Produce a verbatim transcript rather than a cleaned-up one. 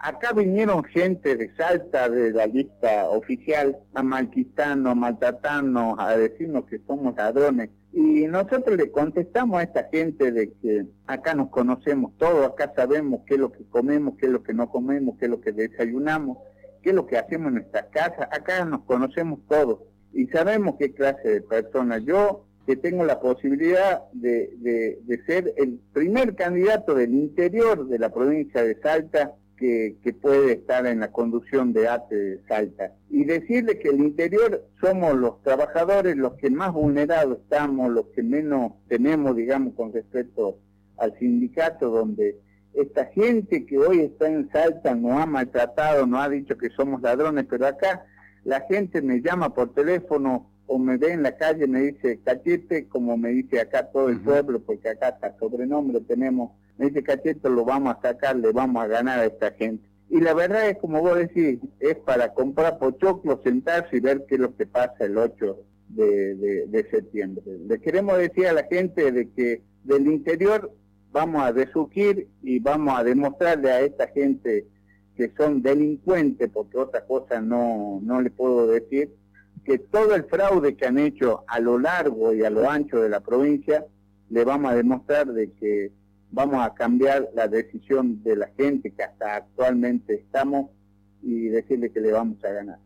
acá vinieron gente de Salta, de la lista oficial, a malquitarnos, a maltratarnos, a decirnos que somos ladrones. Y nosotros le contestamos a esta gente de que acá nos conocemos todos, acá sabemos qué es lo que comemos, qué es lo que no comemos, qué es lo que desayunamos, qué es lo que hacemos en nuestras casas, acá nos conocemos todos y sabemos qué clase de personas. Yo que tengo la posibilidad de, de, de ser el primer candidato del interior de la provincia de Salta que, que puede estar en la conducción de A T E de Salta. Y decirle que el interior somos los trabajadores los que más vulnerados estamos, los que menos tenemos, digamos, con respecto al sindicato, donde esta gente que hoy está en Salta nos ha maltratado, nos ha dicho que somos ladrones, pero acá la gente me llama por teléfono o me ve en la calle, me dice Cachete, como me dice acá todo el pueblo, porque acá hasta sobrenombre tenemos, me dice Cachete, lo vamos a sacar, le vamos a ganar a esta gente. Y la verdad es, como vos decís, es para comprar pochoclos, sentarse y ver qué es lo que pasa el ocho de, de, de septiembre. Le queremos decir a la gente de que del interior vamos a resurgir y vamos a demostrarle a esta gente que son delincuentes, porque otra cosa no, no le puedo decir, que todo el fraude que han hecho a lo largo y a lo ancho de la provincia, le vamos a demostrar de que vamos a cambiar la decisión de la gente que hasta actualmente estamos y decirle que le vamos a ganar.